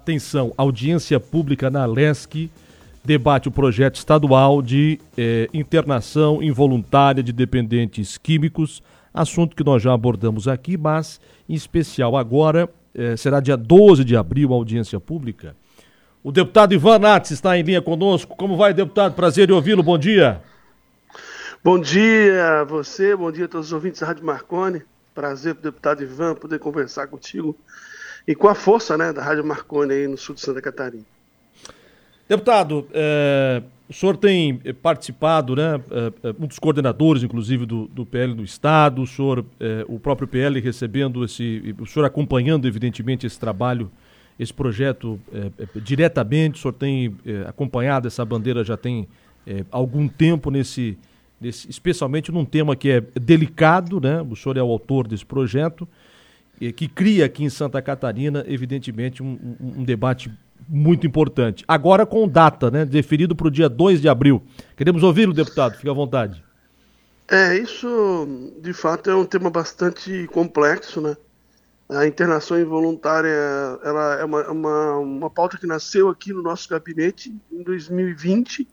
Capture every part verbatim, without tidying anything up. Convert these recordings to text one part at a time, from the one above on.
Atenção, audiência pública na Alesc debate o projeto estadual de eh, internação involuntária de dependentes químicos, assunto que nós já abordamos aqui, mas em especial agora, eh, será dia doze de abril a audiência pública. O deputado Ivan Nats está em linha conosco. Como vai, deputado? Prazer em ouvi-lo. Bom dia. Bom dia a você, bom dia a todos os ouvintes da Rádio Marconi. Prazer para o deputado Ivan poder conversar contigo e com a força, né, da Rádio Marconi aí no sul de Santa Catarina. Deputado, é, o senhor tem participado, né, é, um dos coordenadores, inclusive, do, do P L no Estado, o senhor, é, o próprio P L recebendo esse, o senhor acompanhando, evidentemente, esse trabalho, esse projeto é, é, diretamente, o senhor tem é, acompanhado essa bandeira já tem é, algum tempo, nesse, nesse, especialmente num tema que é delicado, né, o senhor é o autor desse projeto, é, que cria aqui em Santa Catarina, evidentemente, um, um, um debate muito importante. Agora com data, né? Deferido para o dia dois de abril. Queremos ouvi-lo, deputado. Fique à vontade. É, isso de fato é um tema bastante complexo, né? A internação involuntária, ela é uma, uma, uma pauta que nasceu aqui no nosso gabinete em dois mil e vinte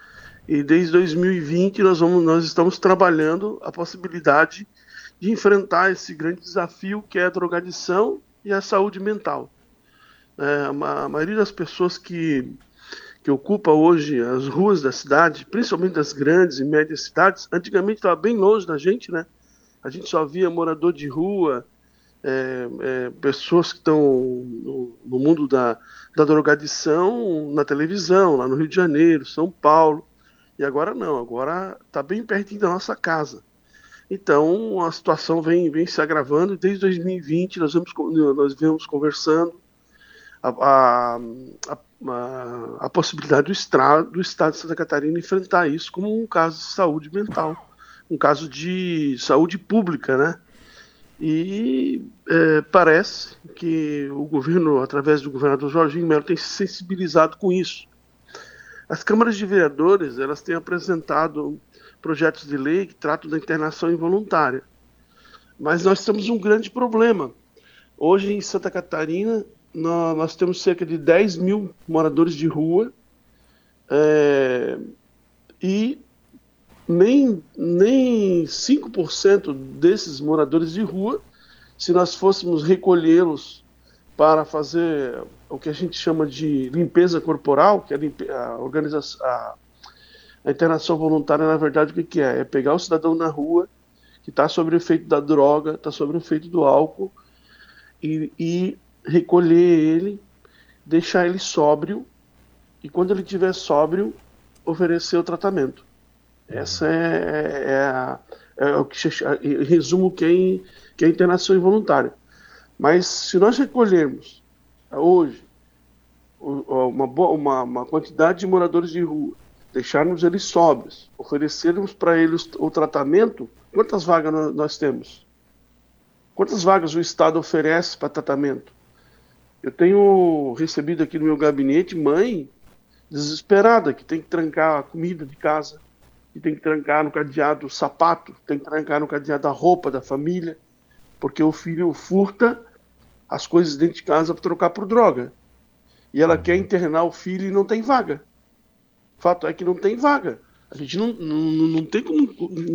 e desde dois mil e vinte nós, vamos, nós estamos trabalhando a possibilidade de enfrentar esse grande desafio que é a drogadição e a saúde mental. É, a maioria das pessoas que, que ocupa hoje as ruas da cidade, principalmente das grandes e médias cidades, antigamente estava bem longe da gente, né? A gente só via morador de rua, é, é, pessoas que estão no, no mundo da, da drogadição na televisão, lá no Rio de Janeiro, São Paulo, e agora não, agora está bem pertinho da nossa casa. Então a situação vem, vem se agravando e desde dois mil e vinte nós vemos, nós vemos conversando A, a, a, a possibilidade do estado, do estado de Santa Catarina enfrentar isso como um caso de saúde mental, um caso de saúde pública, né? E é, parece que o governo, através do governador Jorginho Melo, tem se sensibilizado com isso. As câmaras de vereadores, elas têm apresentado projetos de lei que tratam da internação involuntária, mas nós temos um grande problema. Hoje em Santa Catarina nós temos cerca de dez mil moradores de rua é, e nem, nem cinco por cento desses moradores de rua, se nós fôssemos recolhê-los para fazer o que a gente chama de limpeza corporal, que é a, limpe, a, organização, a, a internação voluntária, na verdade, o que, que é? É pegar o cidadão na rua que está sob o efeito da droga, está sob o efeito do álcool e, e recolher ele, deixar ele sóbrio e quando ele estiver sóbrio, oferecer o tratamento. Essa é, é, a, é o que em resumo que é, que é a internação involuntária. Mas se nós recolhermos hoje uma, uma, uma quantidade de moradores de rua, deixarmos eles sóbrios, oferecermos para eles o tratamento, quantas vagas nós, nós temos? Quantas vagas o Estado oferece para tratamento? Eu tenho recebido aqui no meu gabinete mãe desesperada, que tem que trancar a comida de casa, que tem que trancar no cadeado o sapato, tem que trancar no cadeado a roupa da família, porque o filho furta as coisas dentro de casa para trocar por droga. E ela quer internar o filho e não tem vaga. O fato é que não tem vaga. A gente não, não, não tem como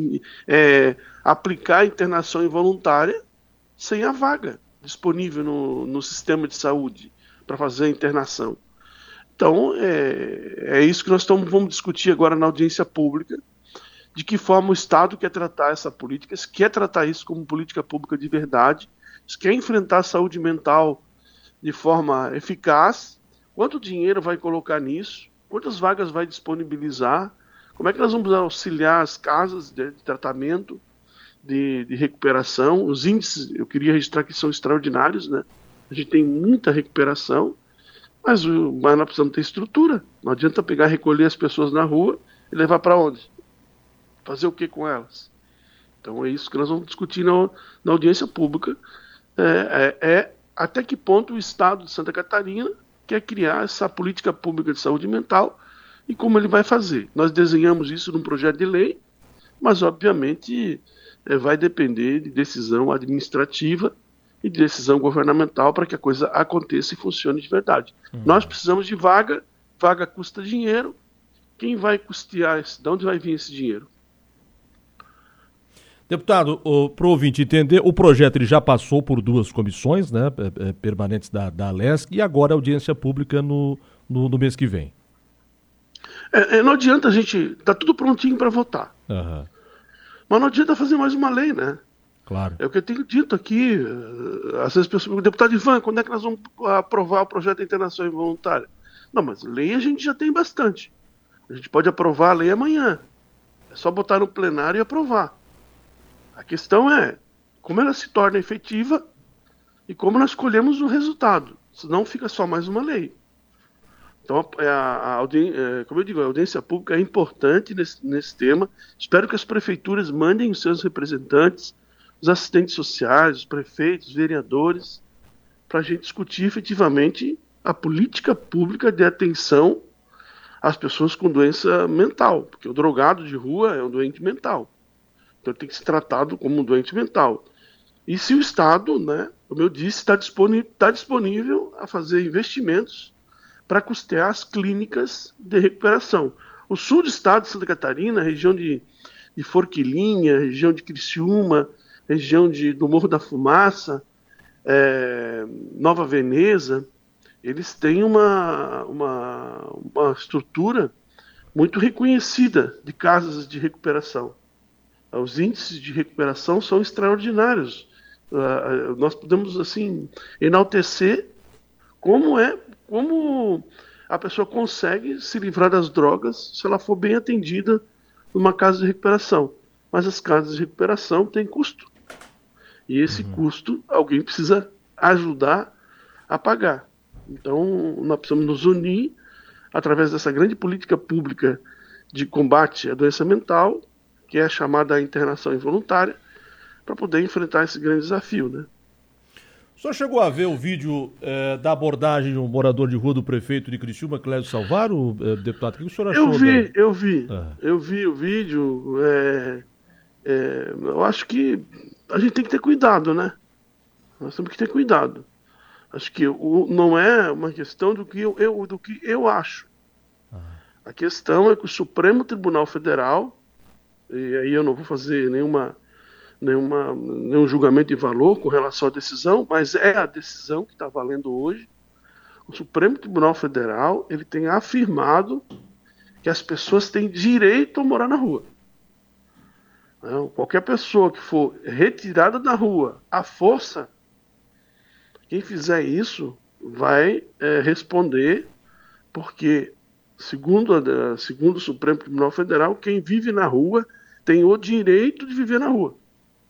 é, aplicar a internação involuntária sem a vaga disponível no, no sistema de saúde para fazer a internação. Então, é, é isso que nós tamo, vamos discutir agora na audiência pública, de que forma o Estado quer tratar essa política, se quer tratar isso como política pública de verdade, se quer enfrentar a saúde mental de forma eficaz, quanto dinheiro vai colocar nisso, quantas vagas vai disponibilizar, como é que nós vamos auxiliar as casas de, de tratamento, De, de recuperação. Os índices, eu queria registrar que são extraordinários, né? A gente tem muita recuperação, mas, o, mas nós precisamos ter estrutura. Não adianta pegar, recolher as pessoas na rua e levar para onde? Fazer o que com elas? Então é isso que nós vamos discutir na, na audiência pública. É, é, é até que ponto o Estado de Santa Catarina quer criar essa política pública de saúde mental e como ele vai fazer. Nós desenhamos isso num projeto de lei, mas obviamente vai depender de decisão administrativa e de decisão governamental para que a coisa aconteça e funcione de verdade. Uhum. Nós precisamos de vaga, vaga custa dinheiro. Quem vai custear esse? De onde vai vir esse dinheiro? Deputado, para o ouvinte entender, o projeto ele já passou por duas comissões, né, permanentes da, da Alesc, e agora a audiência pública no, no, no mês que vem. É, é, não adianta a gente... Está tudo prontinho para votar. Uhum. Mas não adianta fazer mais uma lei, né? Claro. É o que eu tenho dito aqui. Às vezes as pessoas perguntam, deputado Ivan, quando é que nós vamos aprovar o projeto de internação involuntária? Não, mas lei a gente já tem bastante. A gente pode aprovar a lei amanhã. É só botar no plenário e aprovar. A questão é como ela se torna efetiva e como nós escolhemos o resultado. Senão fica só mais uma lei. Então, a, a, a, é, como eu digo, a audiência pública é importante nesse, nesse tema. Espero que as prefeituras mandem os seus representantes, os assistentes sociais, os prefeitos, os vereadores, para a gente discutir efetivamente a política pública de atenção às pessoas com doença mental. Porque o drogado de rua é um doente mental. Então ele tem que ser tratado como um doente mental. E se o Estado, né, como eu disse, está disponível, tá disponível a fazer investimentos para custear as clínicas de recuperação. O sul do estado de Santa Catarina, região de, de Forquilinha, região de Criciúma, região de, do Morro da Fumaça, é, Nova Veneza, eles têm uma, uma, uma estrutura muito reconhecida de casas de recuperação. Os índices de recuperação são extraordinários. Uh, nós podemos, assim, enaltecer como é, como a pessoa consegue se livrar das drogas se ela for bem atendida numa casa de recuperação. Mas as casas de recuperação têm custo. E esse uhum. custo alguém precisa ajudar a pagar. Então, nós precisamos nos unir através dessa grande política pública de combate à doença mental, que é a chamada internação involuntária, para poder enfrentar esse grande desafio, né? O senhor chegou a ver o vídeo eh, da abordagem de um morador de rua do prefeito de Criciúma, Clésio Salvaro, eh, deputado? O que o senhor achou? Eu vi, da... eu vi. Ah. Eu vi o vídeo. É, é, eu acho que a gente tem que ter cuidado, né? Nós temos que ter cuidado. Acho que o, não é uma questão do que eu, eu, do que eu acho. Ah. A questão é que o Supremo Tribunal Federal, e aí eu não vou fazer nenhuma, nenhuma, nenhum julgamento de valor com relação à decisão, mas é a decisão que está valendo hoje. O Supremo Tribunal Federal ele tem afirmado que as pessoas têm direito a morar na rua. Não, qualquer pessoa que for retirada da rua à força, quem fizer isso vai é, responder, porque, segundo, a, segundo o Supremo Tribunal Federal, quem vive na rua tem o direito de viver na rua.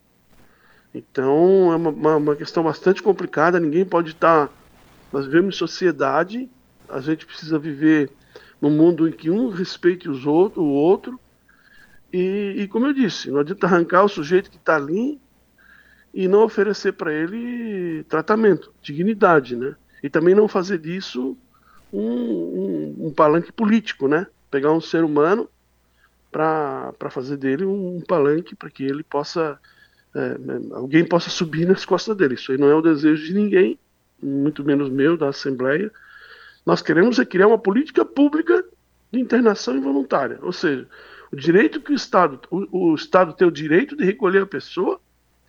Então, é uma, uma, uma questão bastante complicada, ninguém pode estar... Nós vivemos em sociedade, a gente precisa viver num mundo em que um respeite os outro, o outro, e, e como eu disse, não adianta arrancar o sujeito que está ali e não oferecer para ele tratamento, dignidade, né? E também não fazer disso um, um, um palanque político, né? Pegar um ser humano para fazer dele um palanque para que ele possa, é, alguém possa subir nas costas dele. Isso aí não é o desejo de ninguém, muito menos meu, da Assembleia. Nós queremos é criar uma política pública de internação involuntária, ou seja, o direito que o Estado, o, o Estado tem o direito de recolher a pessoa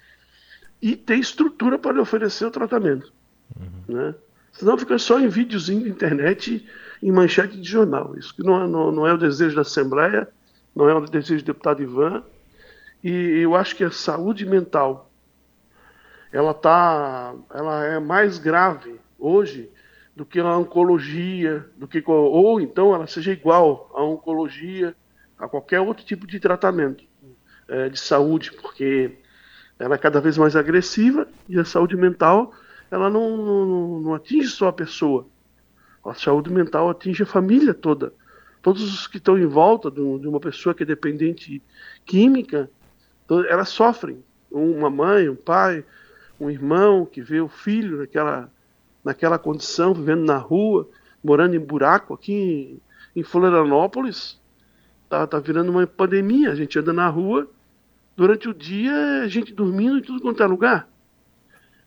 e ter estrutura para lhe oferecer o tratamento. Uhum. Né? Senão fica só em videozinho de internet e em manchete de jornal. Isso que não, não, não é o desejo da Assembleia, não é o desejo do deputado Ivan, e eu acho que a saúde mental ela, tá, ela é mais grave hoje do que a oncologia, do que, ou então ela seja igual à oncologia, a qualquer outro tipo de tratamento é, de saúde, porque ela é cada vez mais agressiva e a saúde mental ela não, não, não atinge só a pessoa. A saúde mental atinge a família toda. Todos os que estão em volta de uma pessoa que é dependente química, elas sofrem. Uma mãe, um pai, um irmão que vê o filho naquela, naquela condição, vivendo na rua, morando em buraco aqui em, em Florianópolis, tá, tá virando uma pandemia. A gente anda na rua, durante o dia, a gente dormindo em tudo quanto é lugar.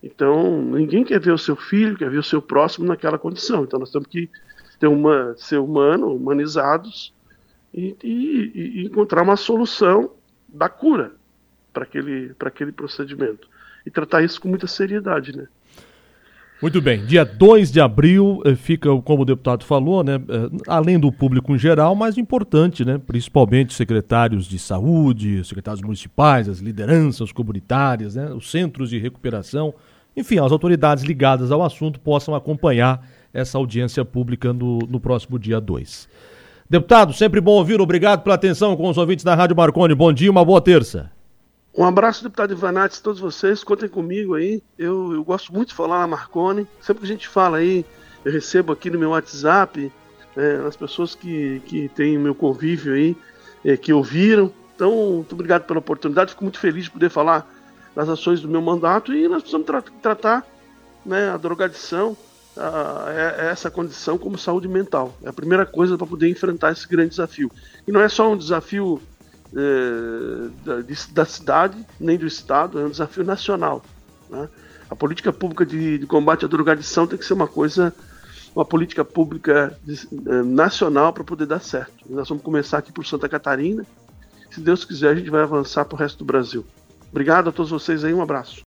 Então, ninguém quer ver o seu filho, quer ver o seu próximo naquela condição. Então, nós temos que ter uma, ser humano, humanizados e, e, e encontrar uma solução da cura para aquele, para aquele procedimento. E tratar isso com muita seriedade, né? Muito bem, dia dois de abril fica, como o deputado falou, né, além do público em geral, mais importante, né, principalmente secretários de saúde, secretários municipais, as lideranças comunitárias, né, os centros de recuperação, enfim, as autoridades ligadas ao assunto possam acompanhar essa audiência pública no, no próximo dia dois. Deputado, sempre bom ouvir, obrigado pela atenção com os ouvintes da Rádio Marconi, bom dia, uma boa terça. Um abraço, deputado Ivanates, todos vocês, contem comigo aí, eu, eu gosto muito de falar na Marconi, sempre que a gente fala aí, eu recebo aqui no meu WhatsApp, é, as pessoas que, que têm meu convívio aí, é, que ouviram, então, muito obrigado pela oportunidade, fico muito feliz de poder falar das ações do meu mandato e nós precisamos tra- tratar, né, a drogadição, a, a, a essa condição como saúde mental, é a primeira coisa para poder enfrentar esse grande desafio, e não é só um desafio É, da, da cidade, nem do estado, é um desafio nacional, né? A política pública de, de combate à drogadição tem que ser uma coisa, uma política pública de, é, nacional para poder dar certo. Nós vamos começar aqui por Santa Catarina, se Deus quiser a gente vai avançar para o resto do Brasil. Obrigado a todos vocês aí, um abraço.